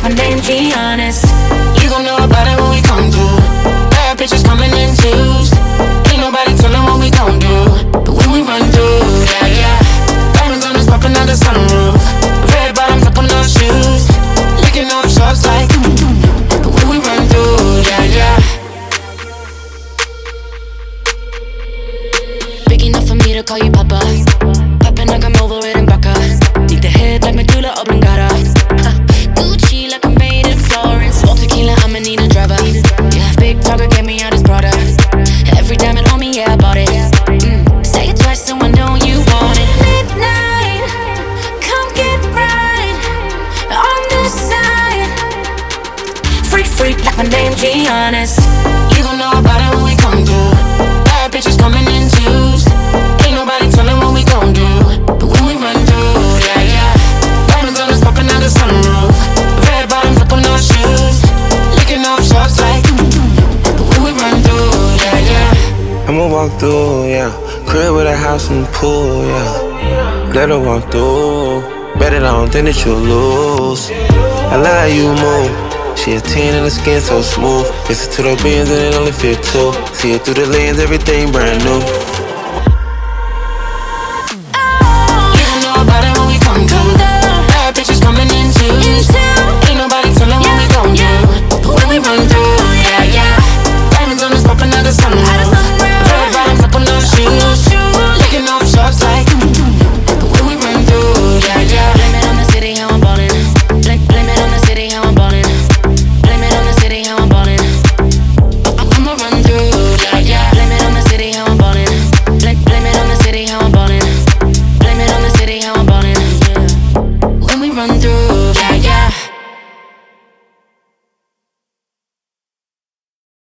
my name Giannis. You gon' know about it when we come through. Bad bitches coming in twos. Ain't nobody tellin' what we gon' do. But when we run through, yeah, yeah. Diamonds on us poppin' out the sunroof. Red bottoms up on those shoes. Licking off shots like but when we run through, yeah, yeah. Big enough for me to call you Papa. Poppin' like I'm over it in Baca. Need the head like medulla oblongata. Gucci like I'm made in Florence. All tequila, I'ma need a driver. Yeah, big talker, get me out his brother. Every diamond on me, yeah, I bought it. Say it twice so I know you want it. Midnight, come get right on this side. Freak, freak, like my name Giannis. You gon' know about it when we come through. Bad bitches coming in twos. Ain't nobody tellin' what we gon' do. But when we run through, yeah, yeah. Diamonds on us poppin' out the sunroof. Red bottoms up on those shoes. Licking off shots like but when we run through, yeah, yeah. I'ma walk through, yeah. Crib with a house and pool, yeah. Let her walk through. Bet it, I don't think that you'll lose. I love how you move. She a 10 and the skin so smooth. Listen to the bands and it only fit two. See it through the lens, everything brand new.